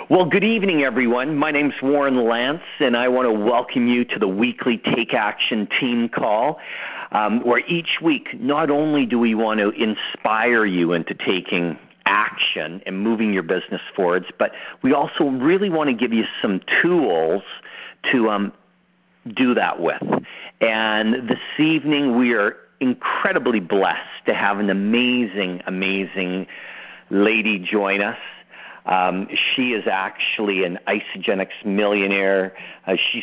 Well, good evening, everyone. My name's Warren Lance, and I want to welcome you to the weekly Take Action team call, where each week not only do we want to inspire you into taking action and moving your business forwards, but we also really want to give you some tools to do that with. And this evening we are incredibly blessed to have an amazing, amazing lady join us. She is actually an Isagenix millionaire. She's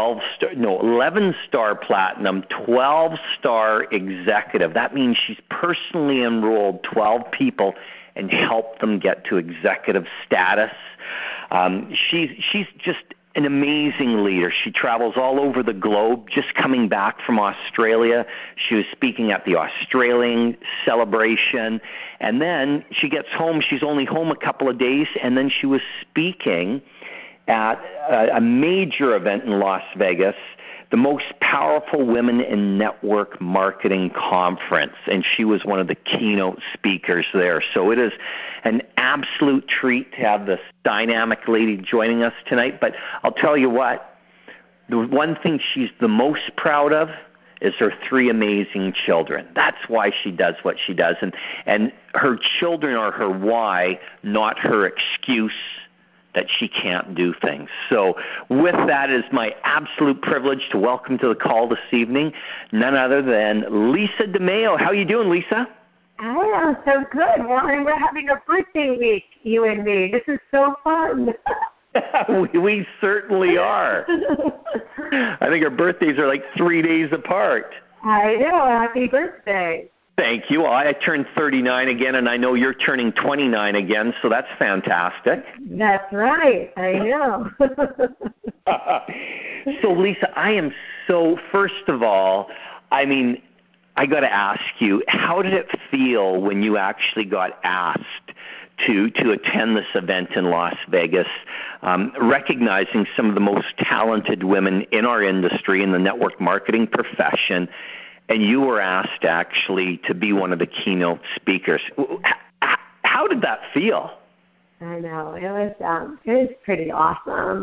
11-star platinum, 12-star executive. That means she's personally enrolled 12 people and helped them get to executive status. She's just an amazing leader. She travels all over the globe. Just coming back from Australia, she was speaking at the Australian celebration, and then she gets home. She's only home a couple of days, and then she was speaking at a major event in Las Vegas, the most powerful women in network marketing conference, and she was one of the keynote speakers there. So it is an absolute treat to have this dynamic lady joining us tonight. But I'll tell you what, the one thing she's the most proud of is her 3 amazing children. That's why she does what she does. And her children are her why, not her excuse that she can't do things. So with that, it is my absolute privilege to welcome to the call this evening none other than Lisa DeMeo. How are you doing, Lisa? I am so good, Warren. We're having a birthday week, you and me. This is so fun. we certainly are. I think our birthdays are like 3 days apart. I know. Happy birthday. Thank you. I turned 39 again, and I know you're turning 29 again, so that's fantastic. That's right. I know. So, Lisa, first of all, I got to ask you, how did it feel when you actually got asked to attend this event in Las Vegas, recognizing some of the most talented women in our industry, in the network marketing profession, and you were asked actually to be one of the keynote speakers? How did that feel? I know. It was pretty awesome.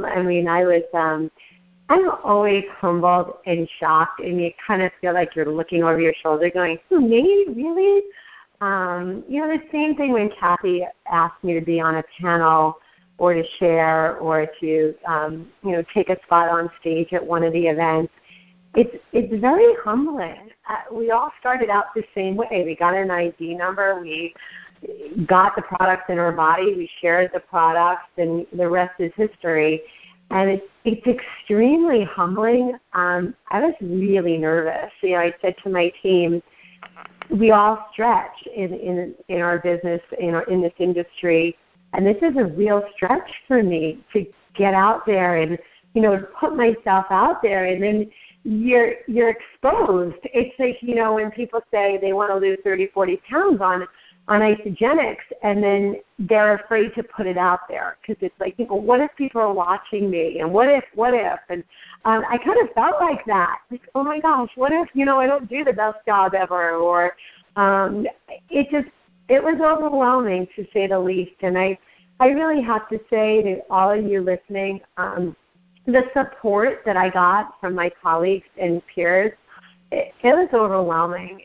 I'm always humbled and shocked, and you kind of feel like you're looking over your shoulder going, me? Really? The same thing when Kathy asked me to be on a panel or to share or to, take a spot on stage at one of the events. It's very humbling. We all started out the same way. We got an ID number. We got the products in our body. We shared the products, and the rest is history. And it's extremely humbling. I was really nervous. I said to my team, we all stretch in our business, in this industry, and this is a real stretch for me to get out there and put myself out there, and then you're exposed. It's like, when people say they want to lose 30, 40 pounds on Isagenix, and then they're afraid to put it out there because it's like, what if people are watching me, and what if? And I kind of felt like that. Like, oh my gosh, what if, I don't do the best job ever, or it was overwhelming, to say the least. And I really have to say to all of you listening, the support that I got from my colleagues and peers, it was overwhelming.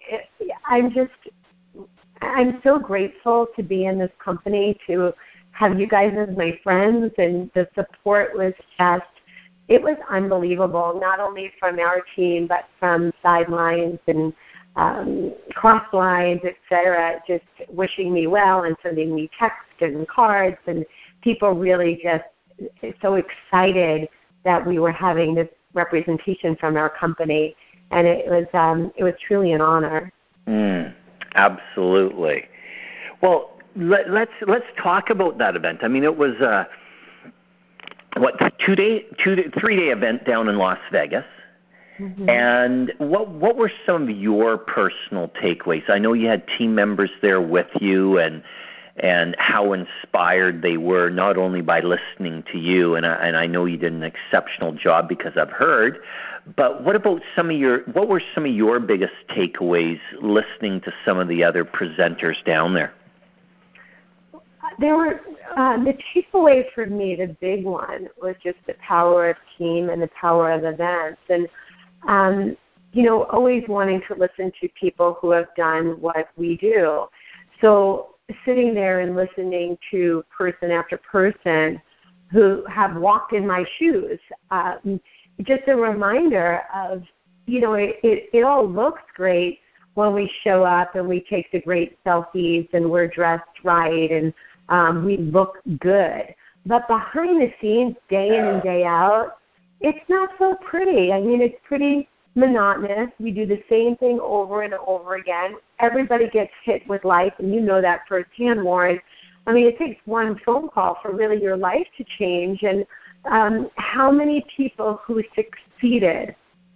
I'm so grateful to be in this company, to have you guys as my friends, and the support was it was unbelievable, not only from our team, but from sidelines and cross lines, et cetera, just wishing me well and sending me texts and cards, and people really just so excited that we were having this representation from our company, and it was truly an honor. Absolutely. Well, let's talk about that event. It was 3-day event down in Las Vegas. Mm-hmm. And what were some of your personal takeaways? I know you had team members there with you, and how inspired they were, not only by listening to you, and I know you did an exceptional job because I've heard, but what were some of your biggest takeaways listening to some of the other presenters down there? there were the takeaway for me, the big one, was just the power of team and the power of events. And, always wanting to listen to people who have done what we do. So sitting there and listening to person after person who have walked in my shoes, just a reminder of, it all looks great when we show up and we take the great selfies and we're dressed right and we look good. But behind the scenes, day in and day out, it's not so pretty. I mean, it's pretty monotonous. We do the same thing over and over again. Everybody gets hit with life, and you know that firsthand, Warren. I mean, it takes one phone call for really your life to change. And how many people who succeeded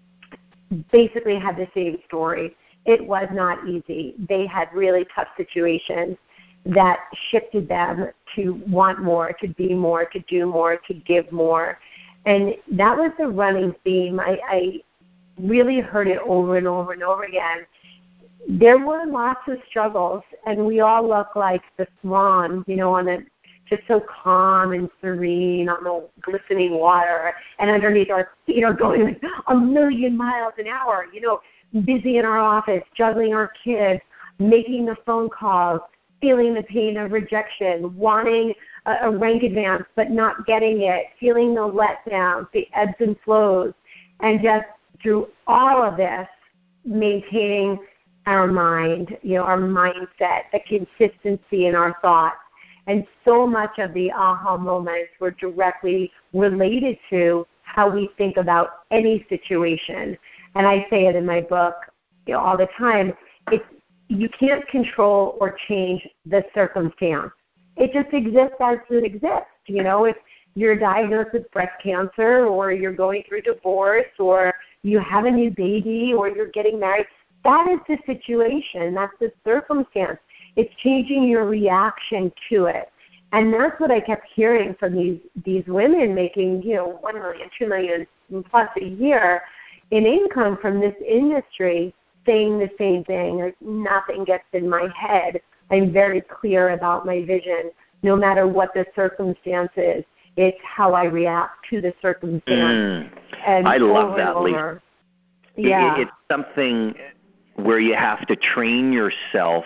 basically had the same story? It was not easy. They had really tough situations that shifted them to want more, to be more, to do more, to give more. And that was the running theme. I really heard it over and over and over again. There were lots of struggles, and we all look like the swan, on the just so calm and serene on the glistening water, and underneath our feet are going a million miles an hour, busy in our office, juggling our kids, making the phone calls, feeling the pain of rejection, wanting a rank advance but not getting it, feeling the letdowns, the ebbs and flows, and just through all of this, maintaining our mind, our mindset, the consistency in our thoughts. And so much of the aha moments were directly related to how we think about any situation. And I say it in my book all the time. You can't control or change the circumstance. It just exists as it exists. If you're diagnosed with breast cancer, or you're going through divorce, or you have a new baby, or you're getting married, that is the situation. That's the circumstance. It's changing your reaction to it. And that's what I kept hearing from these women making, $1 million, $2 million plus a year in income from this industry, saying the same thing. Like, nothing gets in my head. I'm very clear about my vision, no matter what the circumstance is. It's how I react to the circumstance. And I love that, Lisa. Yeah. It's something where you have to train yourself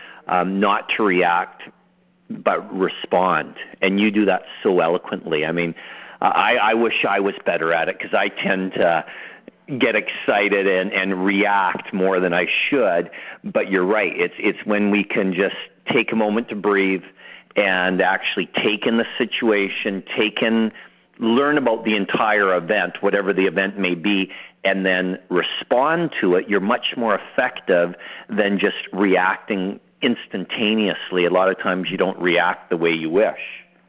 not to react but respond. And you do that so eloquently. I mean, I wish I was better at it, because I tend to get excited and react more than I should. But you're right. It's when we can just take a moment to breathe and actually take in the situation, learn about the entire event, whatever the event may be, and then respond to it. You're much more effective than just reacting instantaneously. A lot of times you don't react the way you wish.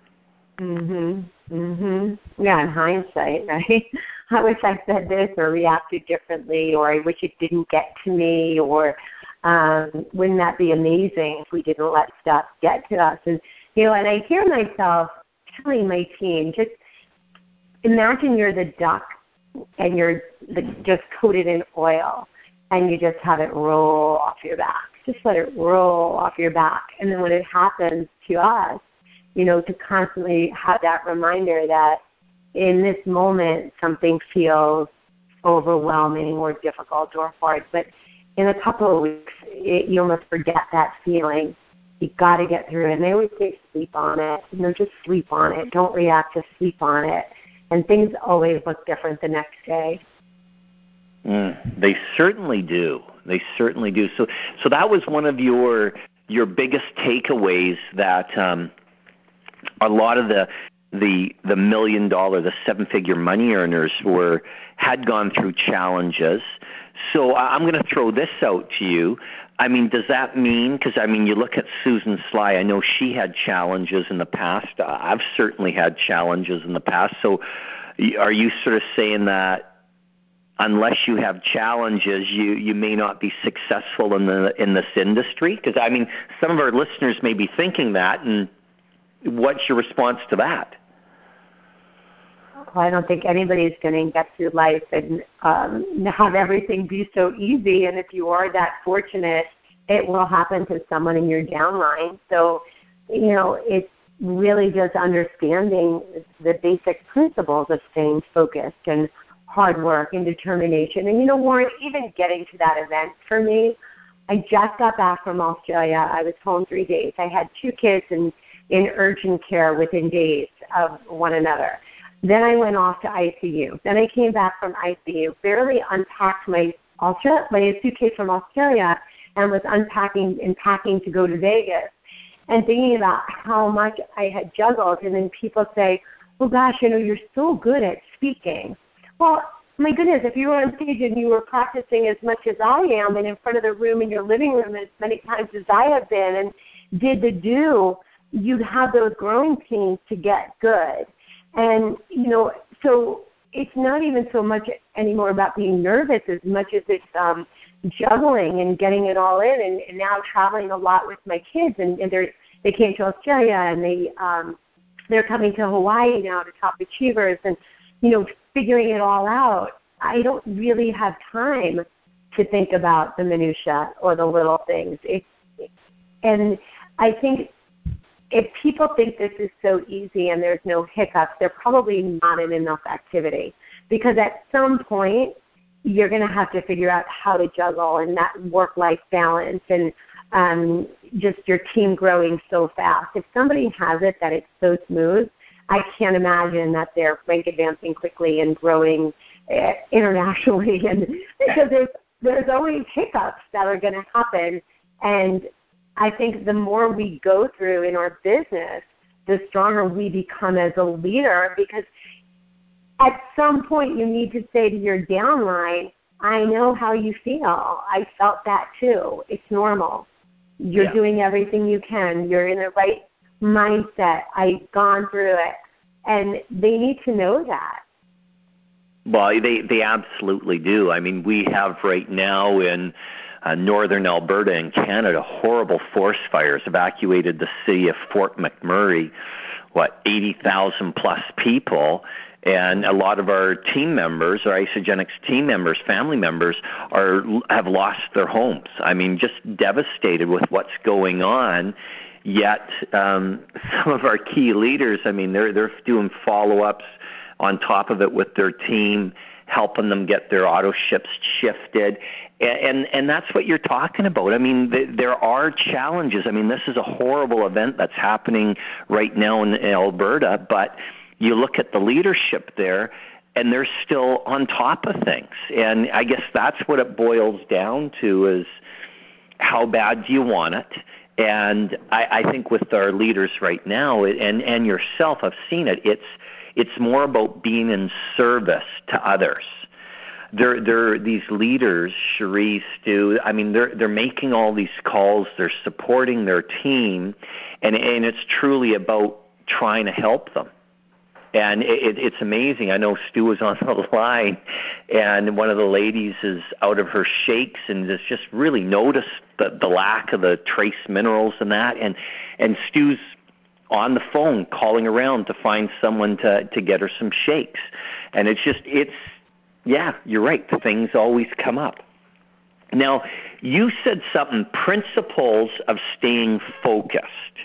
Yeah, in hindsight, right? I wish I said this or reacted differently, or I wish it didn't get to me, or wouldn't that be amazing if we didn't let stuff get to us? And and I hear myself telling my team, just imagine you're the duck and you're just coated in oil, and you just have it roll off your back. Just let it roll off your back. And then when it happens to us, to constantly have that reminder that in this moment something feels overwhelming or difficult or hard, but in a couple of weeks you almost forget that feeling. You got to get through it. And they always say sleep on it. Just sleep on it. Don't react, just sleep on it. And things always look different the next day. They certainly do. They certainly do. So that was one of your biggest takeaways, that a lot of the $1 million, the 7-figure money earners had gone through challenges. So I'm going to throw this out to you. I mean, does that mean, because you look at Susan Sly, I know she had challenges in the past. I've certainly had challenges in the past. So are you sort of saying that unless you have challenges, you may not be successful in this industry? Because some of our listeners may be thinking that, and what's your response to that? Well, I don't think anybody's going to get through life and have everything be so easy. And if you are that fortunate, it will happen to someone in your downline. So it's really just understanding the basic principles of staying focused and hard work and determination. And, Warren, even getting to that event for me, I just got back from Australia. I was home 3 days. I had 2 kids in urgent care within days of one another. Then I went off to ICU. Then I came back from ICU, barely unpacked my suitcase from Australia, and was unpacking and packing to go to Vegas, and thinking about how much I had juggled. And then people say, oh, gosh, you're so good at speaking. Well, my goodness, if you were on stage and you were practicing as much as I am and in front of the room in your living room as many times as I have been and did the do, you'd have those growing pains to get good. And, so it's not even so much anymore about being nervous as much as it's juggling and getting it all in. And now traveling a lot with my kids, and they came to Australia, and they're coming to Hawaii now to Top Achievers, and, figuring it all out. I don't really have time to think about the minutia or the little things. And I think if people think this is so easy and there's no hiccups, they're probably not in enough activity, because at some point you're going to have to figure out how to juggle and that work-life balance and just your team growing so fast. If somebody has it that it's so smooth, I can't imagine that they're rank advancing quickly and growing internationally. And because there's always hiccups that are going to happen. And I think the more we go through in our business, the stronger we become as a leader, because at some point you need to say to your downline, I know how you feel. I felt that too. It's normal. You're doing everything you can. You're in the right mindset. I've gone through it. And they need to know that. Well, they absolutely do. I mean, we have right now in northern Alberta in Canada horrible forest fires, evacuated the city of Fort McMurray, 80,000 plus people. And a lot of our team members, our Isagenix team members, family members, have lost their homes. I mean, just devastated with what's going on. Yet some of our key leaders, I mean, they're doing follow-ups on top of it with their team, helping them get their auto ships shifted. And that's what you're talking about. I mean, there are challenges. I mean, this is a horrible event that's happening right now in Alberta, but you look at the leadership there, and they're still on top of things. And I guess that's what it boils down to, is how bad do you want it? And I think with our leaders right now, and yourself, I've seen it, it's more about being in service to others. They're these leaders, Cherie, Stu, I mean, they're making all these calls, they're supporting their team, and it's truly about trying to help them. And it's amazing. I know Stu was on the line, and one of the ladies is out of her shakes and has just really noticed the lack of the trace minerals and that. And Stu's on the phone calling around to find someone to get her some shakes. And you're right. Things always come up. Now, you said something, principles of staying focused.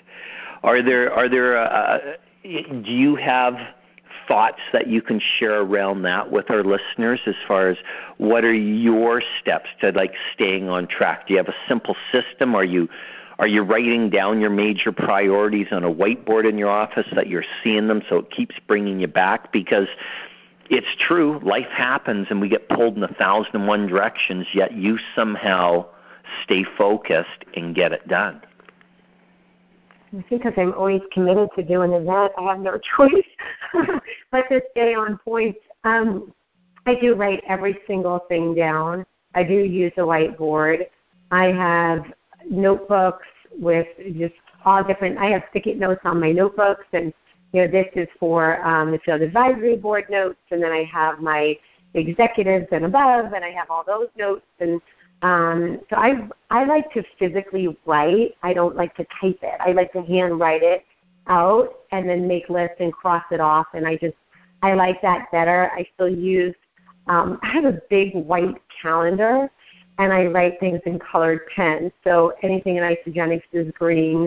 Do you have thoughts that you can share around that with our listeners, as far as what are your steps to staying on track? Do you have a simple system? Are you writing down your major priorities on a whiteboard in your office that you're seeing them so it keeps bringing you back? Because it's true, life happens and we get pulled in 1,001 directions, yet you somehow stay focused and get it done. I think because I'm always committed to doing that, I have no choice but to stay on point. I do write every single thing down. I do use a whiteboard. I have notebooks with just all different. I have sticky notes on my notebooks, and this is for the Field Advisory Board notes, and then I have my executives and above, and I have all those notes. And so I like to physically write. I don't like to type it. I like to hand write it out and then make lists and cross it off. And I like that better. I still use, I have a big white calendar, and I write things in colored pens. So anything in Isagenix is green,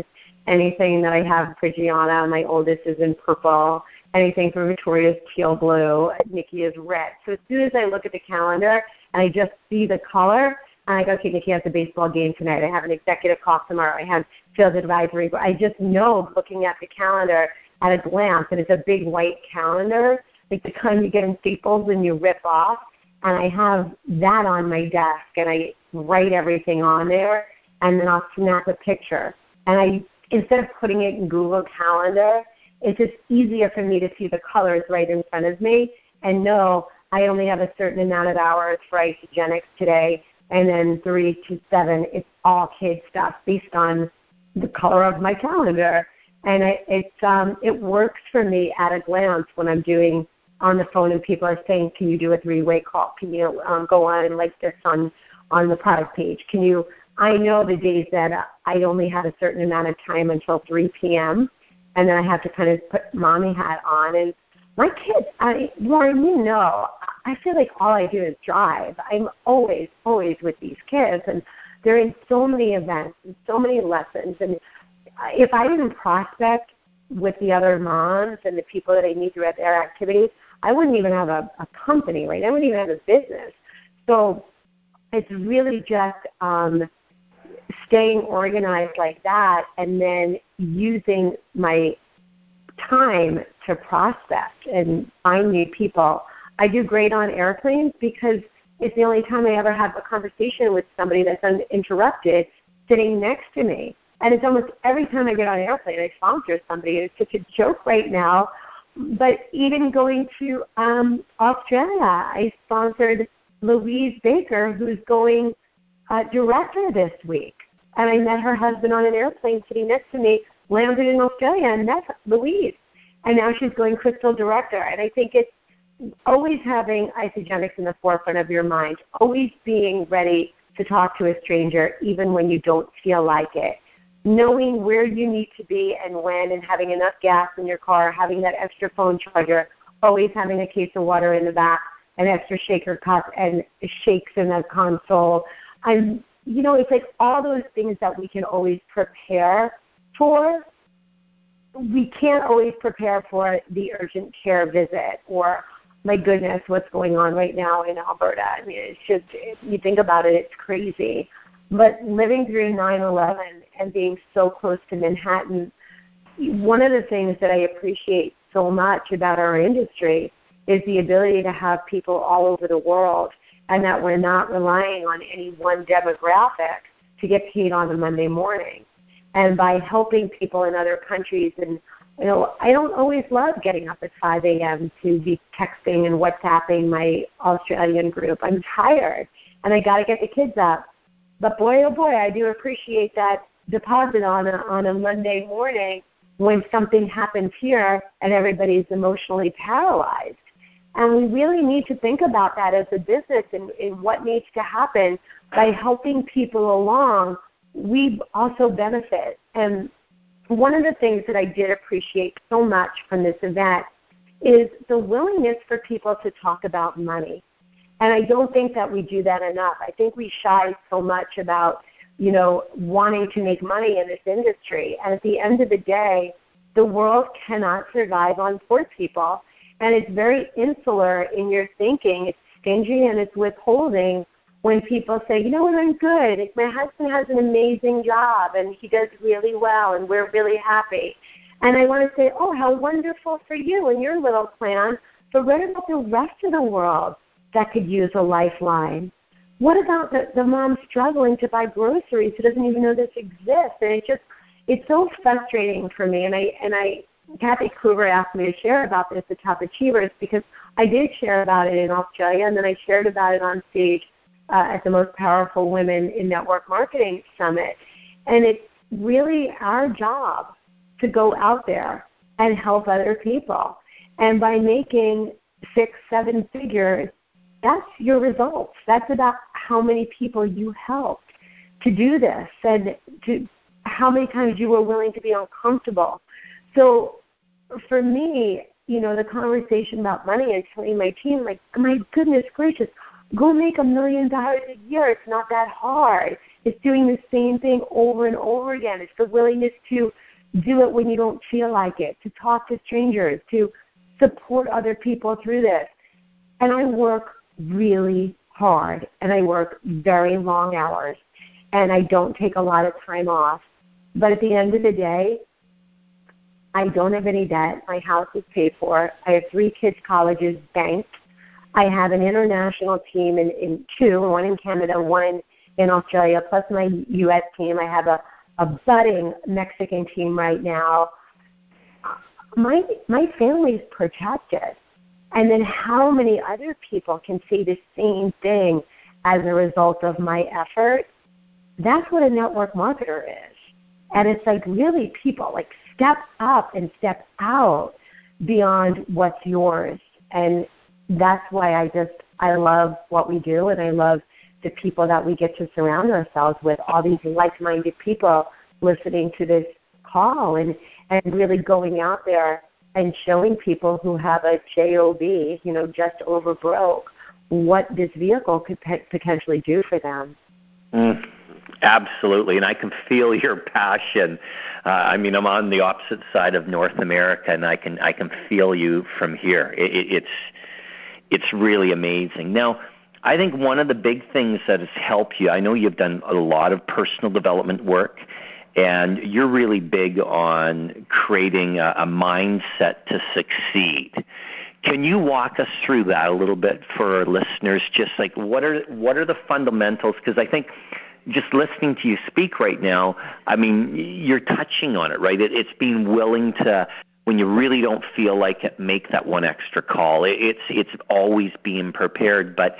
Anything that I have for Gianna, my oldest, is in purple. Anything for Victoria's teal blue. Nikki is red. So as soon as I look at the calendar and I just see the color, and I go, okay, Nikki has a baseball game tonight. I have an executive call tomorrow. I have sales advisory. I just know, looking at the calendar at a glance, and it's a big white calendar, like the kind you get in Staples and you rip off. And I have that on my desk, and I write everything on there, and then I'll snap a picture. And instead of putting it in Google Calendar, it's just easier for me to see the colors right in front of me and know I only have a certain amount of hours for Isagenix today, and then 3 to 7, it's all kid stuff based on the color of my calendar. And it works for me at a glance when I'm doing on the phone and people are saying, can you do a 3-way call? Can you go on and like this on the product page? I know the days that I only have a certain amount of time until 3 p.m., and then I have to kind of put mommy hat on. And my kids, Lauren, I feel like all I do is drive. I'm always, always with these kids, and they're in so many events and so many lessons. And if I didn't prospect with the other moms and the people that I meet throughout their activities, I wouldn't even have a company, right? I wouldn't even have a business. So it's really just staying organized like that, and then using my time to prospect and find new people. I do great on airplanes because it's the only time I ever have a conversation with somebody that's uninterrupted sitting next to me. And it's almost every time I get on an airplane, I sponsor somebody. It's such a joke right now. But even going to Australia, I sponsored Louise Baker, who's going director this week. And I met her husband on an airplane sitting next to me, landed in Australia, and met Louise. And now she's going crystal director. And I think it's always having Isagenix in the forefront of your mind, always being ready to talk to a stranger even when you don't feel like it. Knowing where you need to be and when, and having enough gas in your car, having that extra phone charger, always having a case of water in the back, an extra shaker cup, and shakes in the console. It's like all those things that we can always prepare for. We can't always prepare for the urgent care visit or, my goodness, what's going on right now in Alberta. I mean, it's just, if you think about it, it's crazy. But living through 9/11 and being so close to Manhattan, one of the things that I appreciate so much about our industry is the ability to have people all over the world, and that we're not relying on any one demographic to get paid on a Monday morning. And by helping people in other countries, and I don't always love getting up at 5 a.m. to be texting and WhatsApping my Australian group. I'm tired, and I got to get the kids up. But boy, oh boy, I do appreciate that deposit on a Monday morning when something happens here and everybody's emotionally paralyzed. And we really need to think about that as a business and what needs to happen. By helping people along, we also benefit. And one of the things that I did appreciate so much from this event is the willingness for people to talk about money. And I don't think that we do that enough. I think we shy so much about, wanting to make money in this industry. And at the end of the day, the world cannot survive on poor people. And it's very insular in your thinking. It's stingy and it's withholding when people say, you know what, I'm good. My husband has an amazing job and he does really well and we're really happy. And I want to say, oh, how wonderful for you and your little plan. But what about the rest of the world that could use a lifeline? What about the mom struggling to buy groceries who doesn't even know this exists? And it's so frustrating for me. And Kathy Kruger asked me to share about this at Top Achievers because I did share about it in Australia, and then I shared about it on stage at the Most Powerful Women in Network Marketing Summit. And it's really our job to go out there and help other people. And by making 6-7 figures, that's your results. That's about how many people you helped to do this and to how many times you were willing to be uncomfortable. So for me, the conversation about money and telling my team, like, my goodness gracious, go make $1 million a year. It's not that hard. It's doing the same thing over and over again. It's the willingness to do it when you don't feel like it, to talk to strangers, to support other people through this. And I work really hard, and I work very long hours, and I don't take a lot of time off. But at the end of the day, I don't have any debt. My house is paid for. I have 3 kids' colleges banked. I have an international team in 2, one in Canada, one in Australia, plus my U.S. team. I have a budding Mexican team right now. My family's protected. And then how many other people can say the same thing as a result of my effort? That's what a network marketer is. And it's like really people like step up and step out beyond what's yours. And that's why I love what we do, and I love the people that we get to surround ourselves with, all these like-minded people listening to this call and really going out there and showing people who have a JOB, just over broke, what this vehicle could potentially do for them. Absolutely, and I can feel your passion. I'm on the opposite side of North America, and I can feel you from here. It's really amazing. Now, I think one of the big things that has helped you, I know you've done a lot of personal development work, and you're really big on creating a mindset to succeed. Can you walk us through that a little bit for our listeners? Just like what are the fundamentals? Because I think just listening to you speak right now, you're touching on it, right? It's being willing to, when you really don't feel like it, make that one extra call. It's always being prepared. But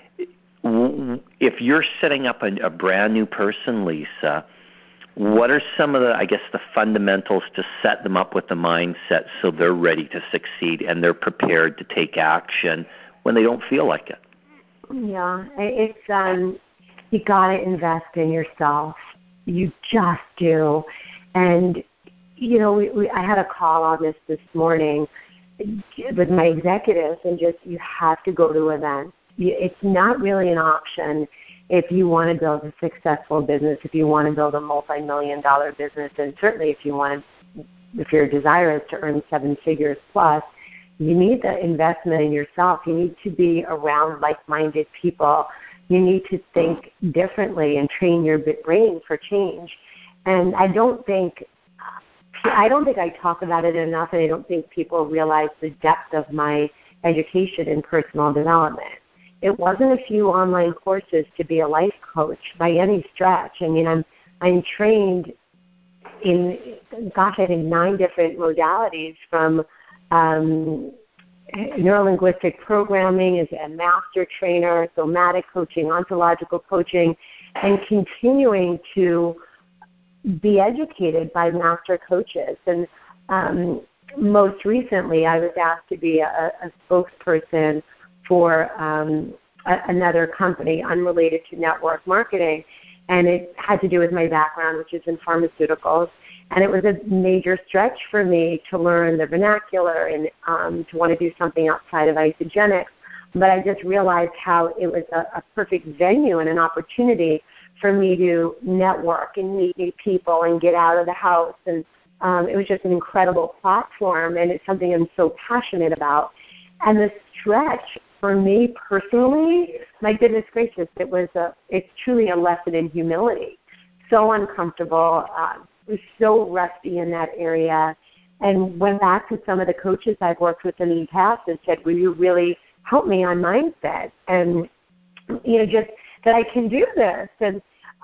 if you're setting up a brand new person, Lisa, what are some of the fundamentals to set them up with the mindset so they're ready to succeed and they're prepared to take action when they don't feel like it? Yeah, it's you got to invest in yourself. You just do. And, I had a call on this morning with my executives, and you have to go to events. It's not really an option if you want to build a successful business, if you want to build a multi-million-dollar business, and certainly if your desire is to earn 7 figures plus, you need the investment in yourself. You need to be around like-minded people. You need to think differently and train your brain for change. And I don't think I talk about it enough, and I don't think people realize the depth of my education in personal development. It wasn't a few online courses to be a life coach by any stretch. I'm trained in, I think 9 different modalities, from neuro-linguistic programming as a master trainer, somatic coaching, ontological coaching, and continuing to be educated by master coaches. And most recently, I was asked to be a spokesperson for another company unrelated to network marketing, and it had to do with my background, which is in pharmaceuticals. And it was a major stretch for me to learn the vernacular and to want to do something outside of Isagenix. But I just realized how it was a perfect venue and an opportunity for me to network and meet new people and get out of the house. And it was just an incredible platform, and it's something I'm so passionate about. And the stretch for me personally, my goodness gracious, it's truly a lesson in humility. So uncomfortable, was so rusty in that area, and went back to some of the coaches I've worked with in the past and said, will you really help me on mindset? And, just that I can do this. And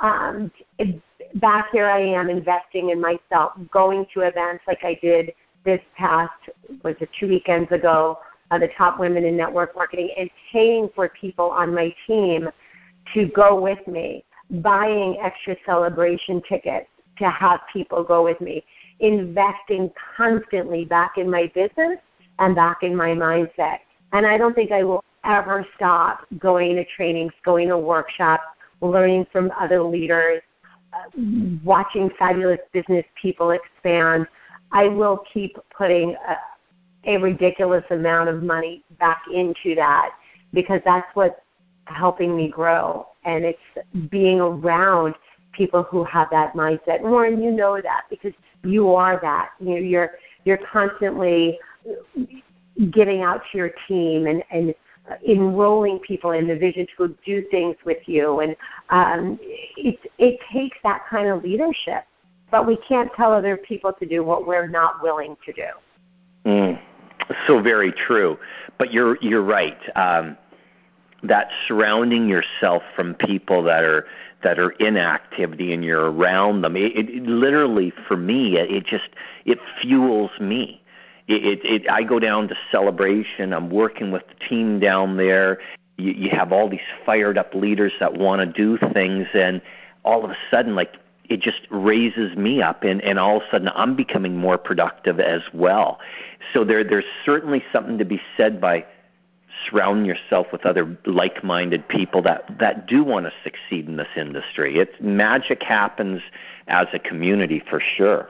back here I am investing in myself, going to events like I did this past, 2 weekends ago, the Top Women in Network Marketing, and paying for people on my team to go with me, buying extra celebration tickets to have people go with me, investing constantly back in my business and back in my mindset. And I don't think I will ever stop going to trainings, going to workshops, learning from other leaders, watching fabulous business people expand. I will keep putting a ridiculous amount of money back into that, because that's what's helping me grow. And it's being around people who have that mindset. Warren, you know that, because you are that. You're constantly getting out to your team and enrolling people in the vision to go do things with you. And it takes that kind of leadership. But we can't tell other people to do what we're not willing to do. So very true. But you're right. That surrounding yourself from people that are in activity and you're around them, it literally, for me, it fuels me. I go down to Celebration. I'm working with the team down there. You have all these fired up leaders that want to do things, and all of a sudden, like, it just raises me up, and all of a sudden I'm becoming more productive as well. So there's certainly something to be said by surrounding yourself with other like-minded people that do want to succeed in this industry. Magic happens as a community for sure.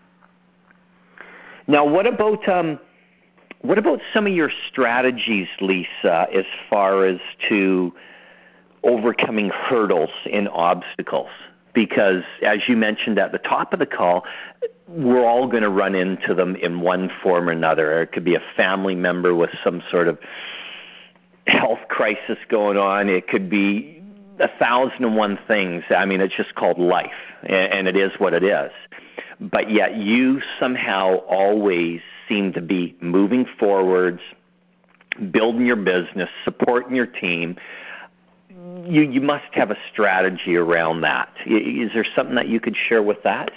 Now, what about some of your strategies, Lisa, as far as to overcoming hurdles and obstacles? Because, as you mentioned at the top of the call, we're all going to run into them in one form or another. It could be a family member with some sort of health crisis going on. It could be 1,001 things. I mean, it's just called life, and it is what it is. But yet you somehow always seem to be moving forwards, building your business, supporting your team. You must have a strategy around that. Is there something that you could share with that?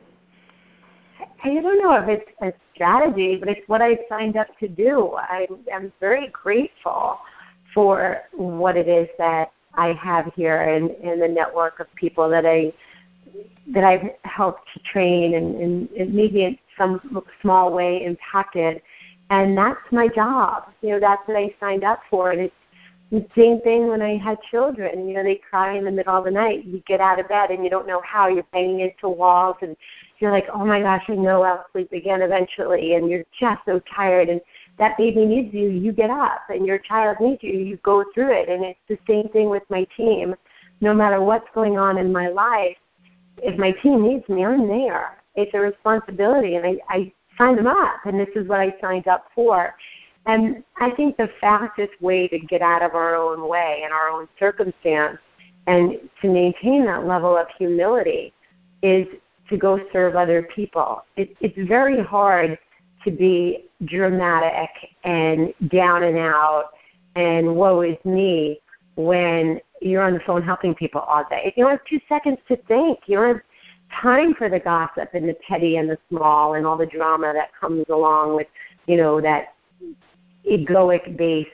I don't know if it's a strategy, but it's what I signed up to do. I'm very grateful for what it is that I have here and the network of people that I've helped to train and maybe in some small way impacted. And that's my job. That's what I signed up for. And it's the same thing when I had children. They cry in the middle of the night. You get out of bed and you don't know how. You're banging into walls and you're like, oh my gosh, I know I'll sleep again eventually. And you're just so tired. And that baby needs you. You get up. And your child needs you. You go through it. And it's the same thing with my team. No matter what's going on in my life, if my team needs me, I'm there. It's a responsibility. And I signed them up. And this is what I signed up for. And I think the fastest way to get out of our own way and our own circumstance and to maintain that level of humility is to go serve other people. It's very hard to be dramatic and down and out and woe is me when you're on the phone helping people all day. You don't have 2 seconds to think. You don't have time for the gossip and the petty and the small and all the drama that comes along with, that egoic-based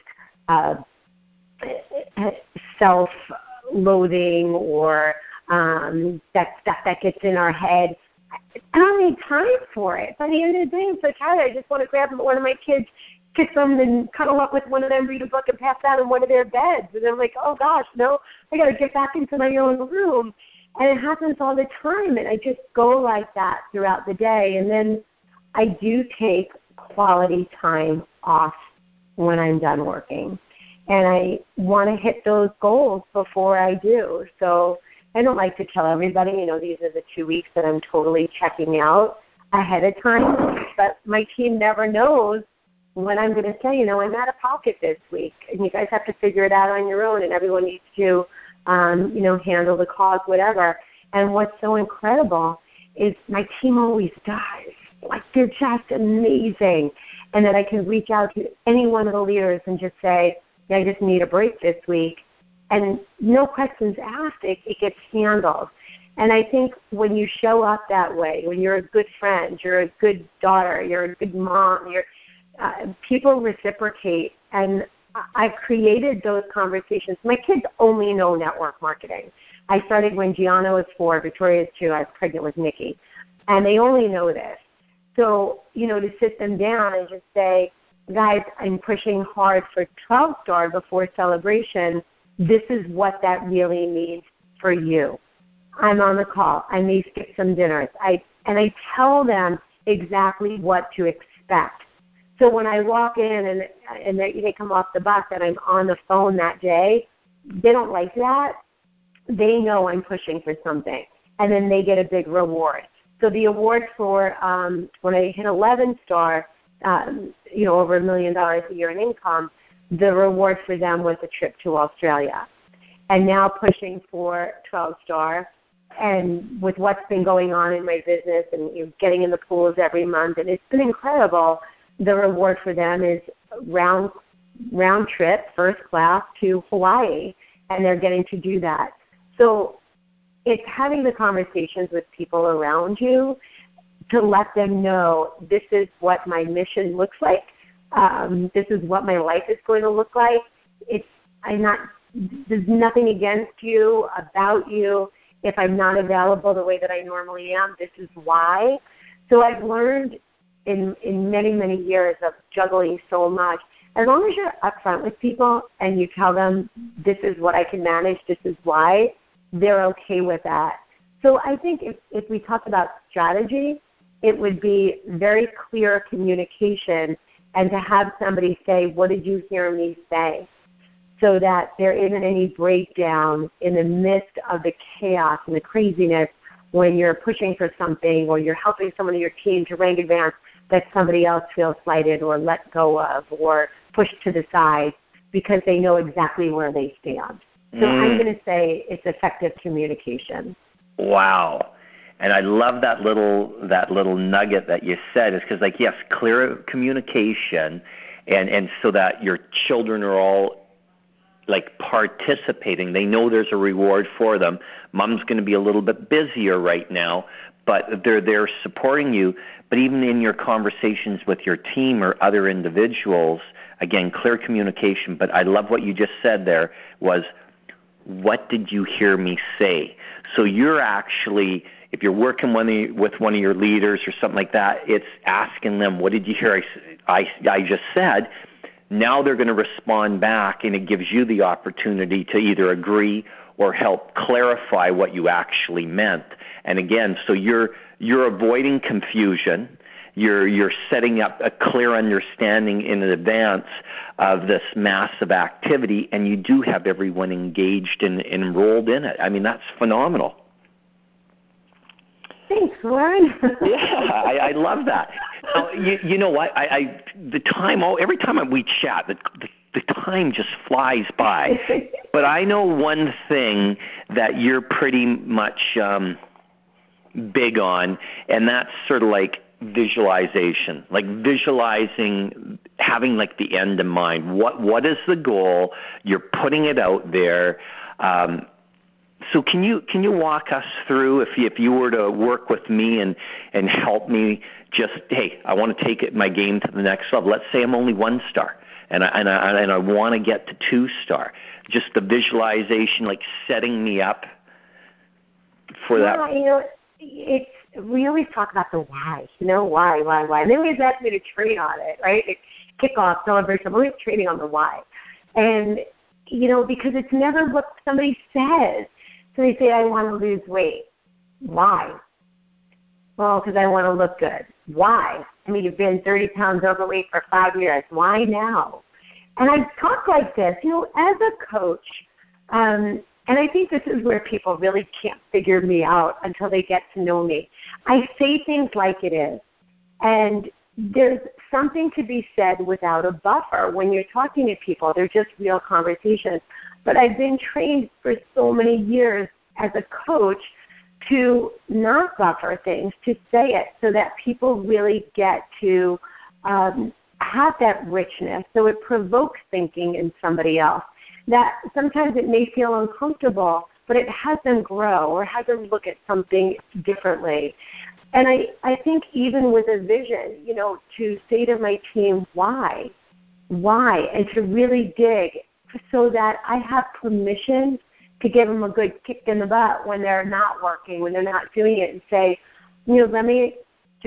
self-loathing or that stuff that gets in our head. I don't need time for it. By the end of the day, I'm so tired. I just want to grab one of my kids, kiss them, and cuddle up with one of them, read a book, and pass out in one of their beds. And I'm like, oh, gosh, no, I got to get back into my own room. And it happens all the time, and I just go like that throughout the day. And then I do take quality time off when I'm done working. And I want to hit those goals before I do. So I don't like to tell everybody, these are the 2 weeks that I'm totally checking out ahead of time. But my team never knows when I'm going to say, I'm out of pocket this week. And you guys have to figure it out on your own, and everyone needs to, handle the cause, whatever. And what's so incredible is my team always does. Like, they're just amazing. And that I can reach out to any one of the leaders and just say, I just need a break this week. And no questions asked, it gets handled. And I think when you show up that way, when you're a good friend, you're a good daughter, you're a good mom, people reciprocate. And I've created those conversations. My kids only know network marketing. I started when Gianna was 4, Victoria's 2, I was pregnant with Nikki. And they only know this. So, to sit them down and just say, guys, I'm pushing hard for 12-star before Celebration. This is what that really means for you. I'm on the call. I may skip some dinners. I tell them exactly what to expect. So when I walk in and they come off the bus and I'm on the phone that day, they don't like that. They know I'm pushing for something. And then they get a big reward. So the award for when I hit 11 star, over $1 million a year in income, the reward for them was a trip to Australia. And now pushing for 12 star, and with what's been going on in my business and getting in the pools every month, and it's been incredible. The reward for them is round trip, first class to Hawaii, and they're getting to do that. So it's having the conversations with people around you to let them know this is what my mission looks like. This is what my life is going to look like. There's nothing against you, about you. If I'm not available the way that I normally am, this is why. So I've learned in many, many years of juggling so much, as long as you're upfront with people and you tell them this is what I can manage, this is why, they're okay with that. So I think if we talk about strategy, it would be very clear communication and to have somebody say, what did you hear me say? So that there isn't any breakdown in the midst of the chaos and the craziness when you're pushing for something or you're helping someone in your team to rank advance that somebody else feels slighted or let go of or pushed to the side because they know exactly where they stand. So I'm going to say it's effective communication. Wow. And I love that little nugget that you said, is because, yes, clear communication, and so that your children are all participating. They know there's a reward for them. Mom's going to be a little bit busier right now, but they're there supporting you. But even in your conversations with your team or other individuals, again, clear communication. But I love what you just said there was, what did you hear me say? So you're actually, if you're working with one of your leaders or something like that, it's asking them, what did you hear I just said? Now they're going to respond back, and it gives you the opportunity to either agree or help clarify what you actually meant. And again, so you're avoiding confusion. You're setting up a clear understanding in advance of this massive activity, and you do have everyone engaged and enrolled in it. I mean, that's phenomenal. Thanks, Lauren. Yeah, I love that. Now, you know what? The time, every time we chat, the time just flies by. But I know one thing that you're pretty much big on, and that's sort of visualization, visualizing, having the end in mind. What is the goal? You're putting it out there. So can you walk us through, if you were to work with me and help me, just, hey, I want to take my game to the next level. Let's say I'm only 1 star and I want to get to 2 star. Just the visualization, setting me up for that. We always talk about the why. Why? And they always ask me to train on it, right? It's kickoff, celebration. I'm always training on the why. And, because it's never what somebody says. So they say, I want to lose weight. Why? Well, because I want to look good. Why? I mean, you've been 30 pounds overweight for 5 years. Why now? And I talk like this, as a coach, and I think this is where people really can't figure me out until they get to know me. I say things like it is. And there's something to be said without a buffer. When you're talking to people, they're just real conversations. But I've been trained for so many years as a coach to not buffer things, to say it so that people really get to have that richness. So it provokes thinking in somebody else. That sometimes it may feel uncomfortable, but it has them grow or has them look at something differently. And I think even with a vision, to say to my team, why, and to really dig so that I have permission to give them a good kick in the butt when they're not working, when they're not doing it, and say, let me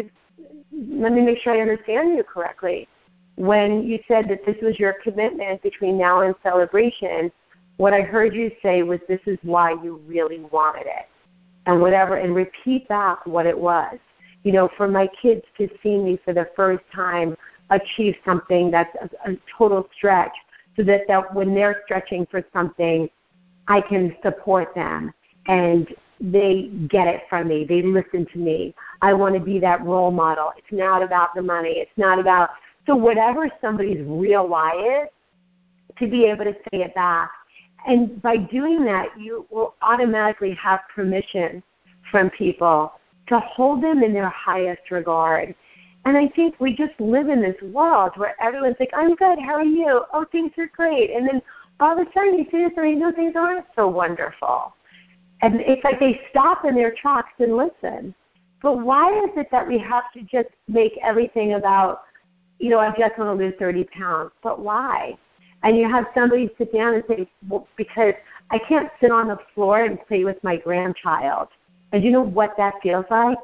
make sure I understand you correctly. When you said that this was your commitment between now and celebration, what I heard you say was this is why you really wanted it. And repeat back what it was. For my kids to see me for the first time achieve something that's a total stretch, so that when they're stretching for something, I can support them and they get it from me. They listen to me. I want to be that role model. It's not about the money. It's not about, so whatever somebody's real why is, to be able to say it back. And by doing that, you will automatically have permission from people to hold them in their highest regard. And I think we just live in this world where everyone's like, I'm good, how are you? Oh, things are great. And then all of a sudden you see this and you know things aren't so wonderful. And it's like they stop in their tracks and listen. But why is it that we have to just make everything about, I just want to lose 30 pounds. But why? And you have somebody sit down and say, well, because I can't sit on the floor and play with my grandchild. And you know what that feels like?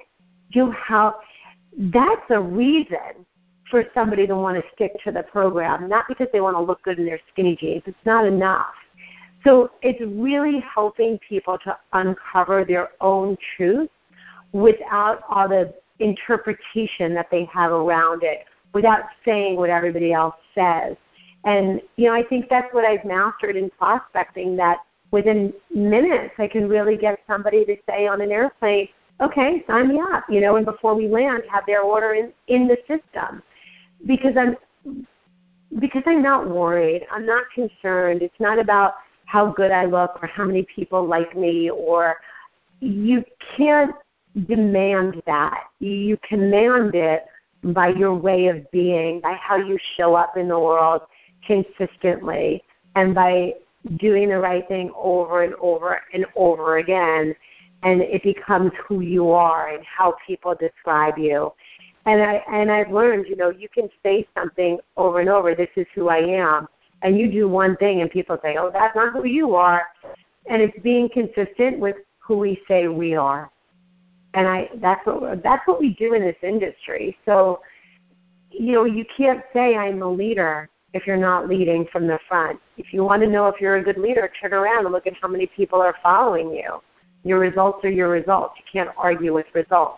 That's a reason for somebody to want to stick to the program, not because they want to look good in their skinny jeans. It's not enough. So it's really helping people to uncover their own truth without all the interpretation that they have around it, without saying what everybody else says. And, I think that's what I've mastered in prospecting, that within minutes I can really get somebody to say on an airplane, okay, sign me up, and before we land, have their order in the system. Because I'm not worried. I'm not concerned. It's not about how good I look or how many people like me, or you can't demand that. You command it by your way of being, by how you show up in the world consistently, and by doing the right thing over and over and over again, and it becomes who you are and how people describe you. And I've learned, you can say something over and over, this is who I am, and you do one thing and people say, oh, that's not who you are. And it's being consistent with who we say we are. And that's what we do in this industry. So, you can't say I'm a leader if you're not leading from the front. If you want to know if you're a good leader, turn around and look at how many people are following you. Your results are your results. You can't argue with results.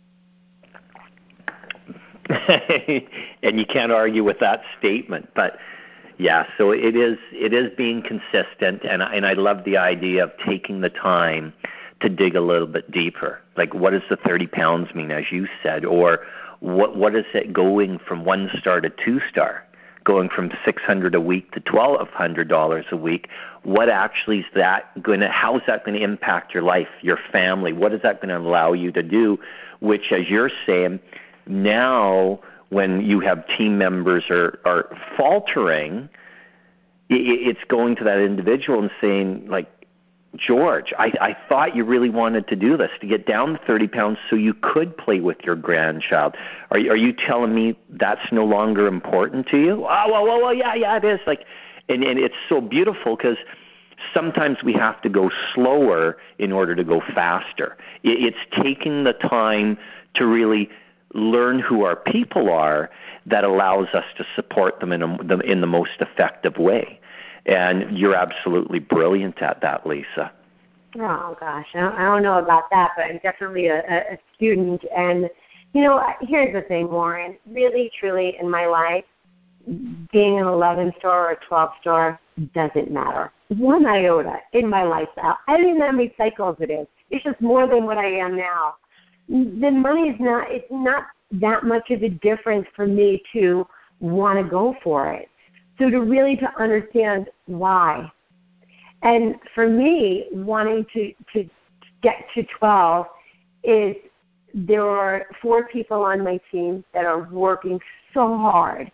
And you can't argue with that statement. But yeah, so it is being consistent, and I love the idea of taking the time to dig a little bit deeper. Like, what does the 30 pounds mean, as you said, or what is it going from 1-star to 2-star? Going from $600 a week to $1,200 a week, what actually is that going to, how is that going to impact your life, your family? What is that going to allow you to do? Which, as you're saying, now when you have team members are faltering, it's going to that individual and saying, like, George, I thought you really wanted to do this, to get down to 30 pounds so you could play with your grandchild. Are you telling me that's no longer important to you? Oh, well, yeah, it is. Like, and it's so beautiful because sometimes we have to go slower in order to go faster. It's taking the time to really learn who our people are that allows us to support them in the most effective way. And you're absolutely brilliant at that, Lisa. Oh, gosh. I don't know about that, but I'm definitely a student. And, here's the thing, Warren. Really, truly, in my life, being an 11-star or a 12-star doesn't matter. One iota in my lifestyle. I don't know how many cycles it is. It's just more than what I am now. The money it's not that much of a difference for me to want to go for it. So to understand why. And for me, wanting to get to 12 is there are 4 people on my team that are working so hard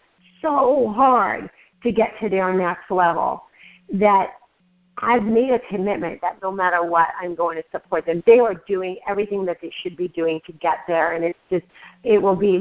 to get to their next level that I've made a commitment that no matter what, I'm going to support them. They are doing everything that they should be doing to get there, and it will be,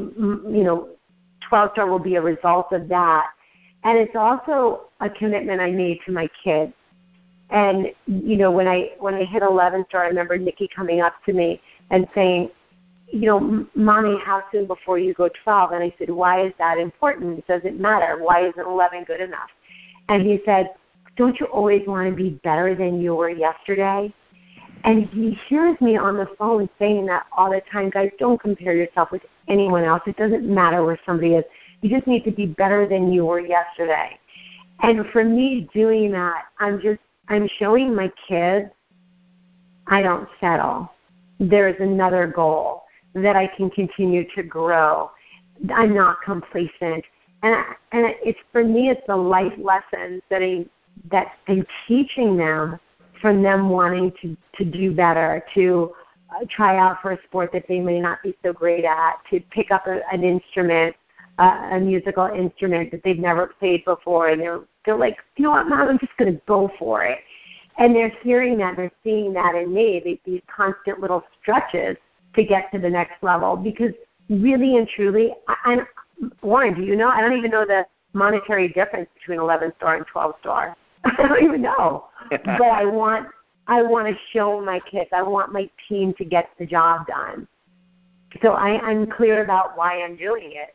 12-star will be a result of that. And it's also a commitment I made to my kids. And, when I hit 11-star, I remember Nikki coming up to me and saying, Mommy, how soon before you go 12? And I said, why is that important? It doesn't matter. Why isn't 11 good enough? And he said, don't you always want to be better than you were yesterday? And he hears me on the phone saying that all the time. Guys, don't compare yourself with anyone else. It doesn't matter where somebody is. You just need to be better than you were yesterday. And for me doing that, I'm showing my kids I don't settle. There's another goal. that I can continue to grow. I'm not complacent. And it's, for me, it's the life lessons that I'm teaching them, from them wanting to do better, to try out for a sport that they may not be so great at, to pick up an instrument, a musical instrument that they've never played before, and they're like, you know what, Mom, I'm just going to go for it. And they're hearing that, they're seeing that in me, these constant little stretches to get to the next level. Because really and truly, Warren, do you know? I don't even know the monetary difference between 11-star and 12-star. I don't even know. But I want to show my kids. I want my team to get the job done. So I'm clear about why I'm doing it.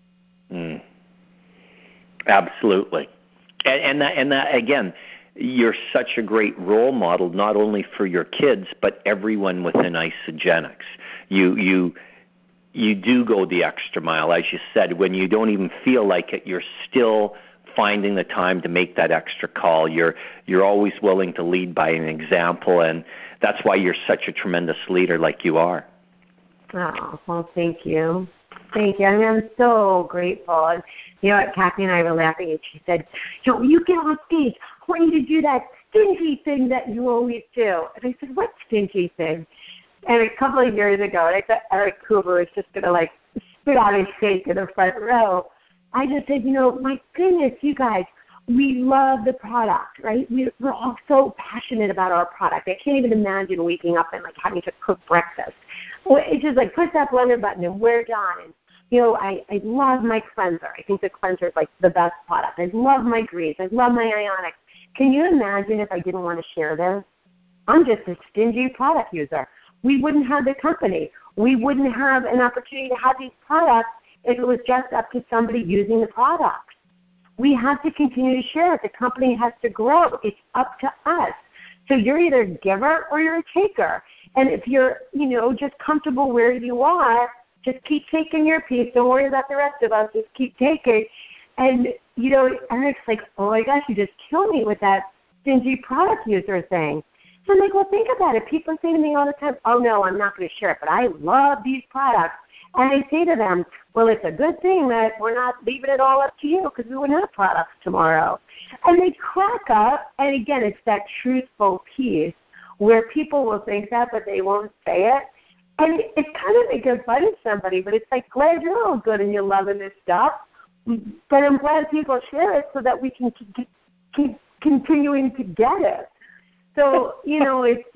Absolutely. And that, again, you're such a great role model, not only for your kids, but everyone within Isagenix. You do go the extra mile, as you said. When you don't even feel like it, you're still finding the time to make that extra call. You're always willing to lead by an example, and that's why you're such a tremendous leader like you are. Oh, well, thank you. Thank you. I mean, I'm so grateful. And, you know, Kathy and I were laughing, and she said, when you get on stage, I want you to do that stingy thing that you always do. And I said, what stingy thing? And a couple of years ago, and I thought Eric Cooper was just going to, like, spit out his steak in the front row. I just said, my goodness, you guys, we love the product, right? We're all so passionate about our product. I can't even imagine waking up and, like, having to cook breakfast. It's just like, push that blender button and we're done. And, I love my cleanser. I think the cleanser is, like, the best product. I love my grease. I love my ionics. Can you imagine if I didn't want to share this? I'm just a stingy product user. We wouldn't have the company. We wouldn't have an opportunity to have these products if it was just up to somebody using the product. We have to continue to share it. The company has to grow. It's up to us. So you're either a giver or you're a taker. And if you're, just comfortable where you are, just keep taking your piece. Don't worry about the rest of us. Just keep taking. And, Eric's like, oh, my gosh, you just killed me with that stingy product user thing. So I'm like, well, think about it. People say to me all the time, oh, no, I'm not going to share it, but I love these products. And I say to them, well, it's a good thing that we're not leaving it all up to you, because we wouldn't have products tomorrow. And they crack up. And, again, it's that truthful piece where people will think that, but they won't say it. And it's kind of making fun of somebody, but it's like, glad you're all good and you're loving this stuff. But I'm glad people share it so that we can keep continuing to get it. So, it's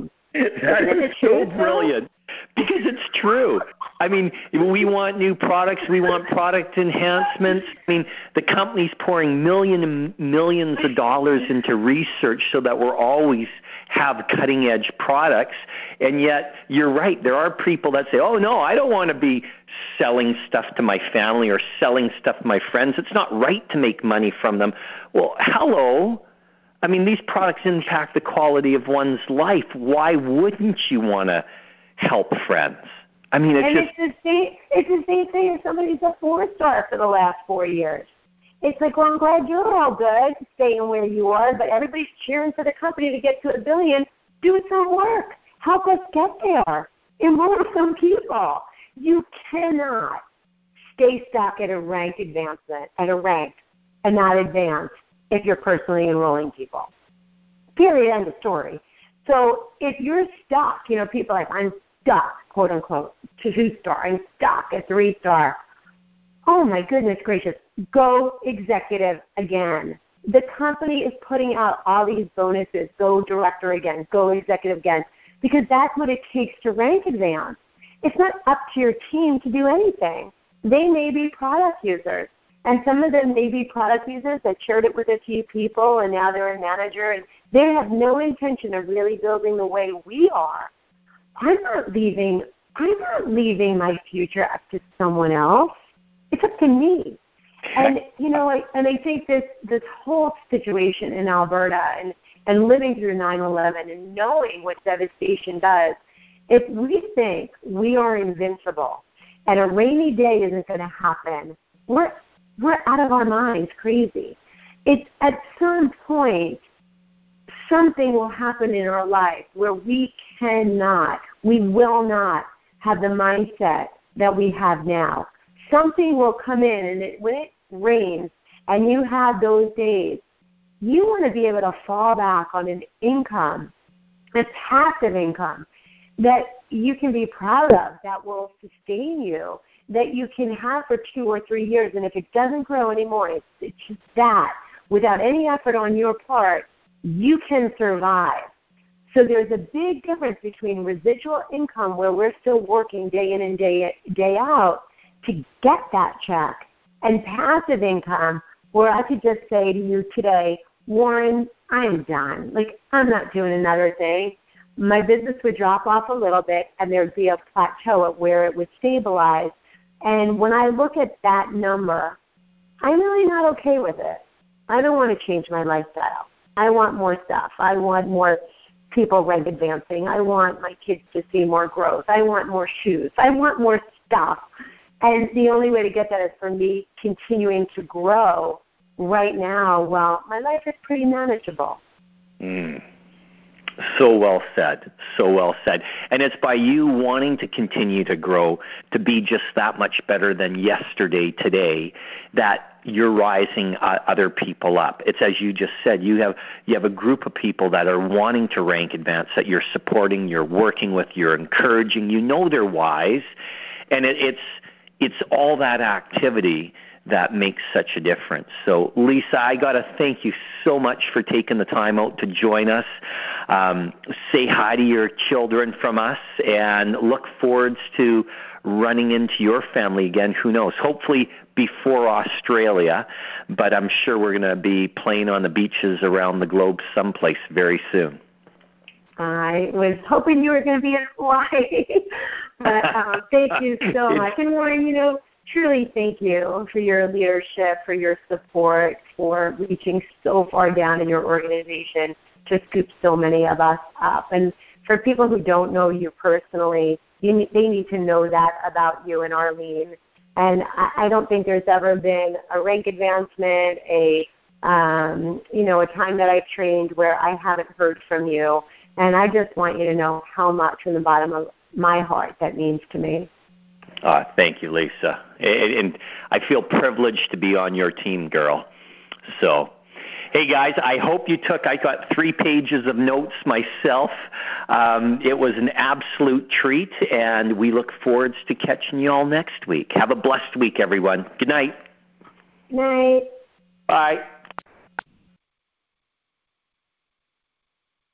That's so brilliant, because it's true. I mean, we want new products. We want product enhancements. I mean, the company's pouring millions of dollars into research so that we're always have cutting-edge products. And yet, you're right. There are people that say, oh, no, I don't want to be selling stuff to my family or selling stuff to my friends. It's not right to make money from them. Well, hello. I mean, these products impact the quality of one's life. Why wouldn't you want to help friends? I mean, it's the same thing as somebody's a 4-star for the last 4 years. It's like, well, I'm glad you're all good staying where you are, but everybody's cheering for the company to get to $1 billion. Do some work. Help us get there. Enroll some people. You cannot stay stuck at a rank advancement, and not advance if you're personally enrolling people. Period, end of story. So if you're stuck, people are like, I'm stuck, quote unquote, to 2-star. I'm stuck at 3-star. Oh my goodness gracious. Go executive again. The company is putting out all these bonuses. Go director again. Go executive again. Because that's what it takes to rank advance. It's not up to your team to do anything. They may be product users. And some of them may be product users that shared it with a few people, and now they're a manager, and they have no intention of really building the way we are. I'm not leaving my future up to someone else. It's up to me. And I think this whole situation in Alberta and living through 9/11 and knowing what devastation does, if we think we are invincible and a rainy day isn't going to happen, we're out of our minds, crazy. It's at some point, something will happen in our life where we will not have the mindset that we have now. Something will come in, and when it rains and you have those days, you want to be able to fall back on an income, a passive income that you can be proud of, that will sustain you, that you can have for 2 or 3 years. And if it doesn't grow anymore, it's just that. Without any effort on your part, you can survive. So there's a big difference between residual income, where we're still working day in and day out to get that check, and passive income, where I could just say to you today, Warren, I'm done. Like, I'm not doing another thing. My business would drop off a little bit, and there'd be a plateau at where it would stabilize. And when I look at that number, I'm really not okay with it. I don't want to change my lifestyle. I want more stuff. I want more people rank advancing. I want my kids to see more growth. I want more shoes. I want more stuff. And the only way to get that is for me continuing to grow right now. Well, my life is pretty manageable. So well said. So well said. And it's by you wanting to continue to grow, to be just that much better than yesterday, today, that you're rising other people up. It's as you just said, you have a group of people that are wanting to rank advance, that you're supporting, you're working with, you're encouraging. You know they're wise, and it's all that activity that makes such a difference. So, Lisa, I got to thank you so much for taking the time out to join us. Say hi to your children from us, and look forward to running into your family again. Who knows? Hopefully before Australia, but I'm sure we're going to be playing on the beaches around the globe someplace very soon. I was hoping you were going to be in Hawaii, but thank you so much. And Warren, truly thank you for your leadership, for your support, for reaching so far down in your organization to scoop so many of us up. And for people who don't know you personally, they need to know that about you and Arlene. And I don't think there's ever been a rank advancement, a time that I've trained where I haven't heard from you. And I just want you to know how much from the bottom of my heart that means to me. Thank you, Lisa. And I feel privileged to be on your team, girl. So, hey, guys, I got 3 pages of notes myself. It was an absolute treat, and we look forward to catching you all next week. Have a blessed week, everyone. Good night. Night. Bye.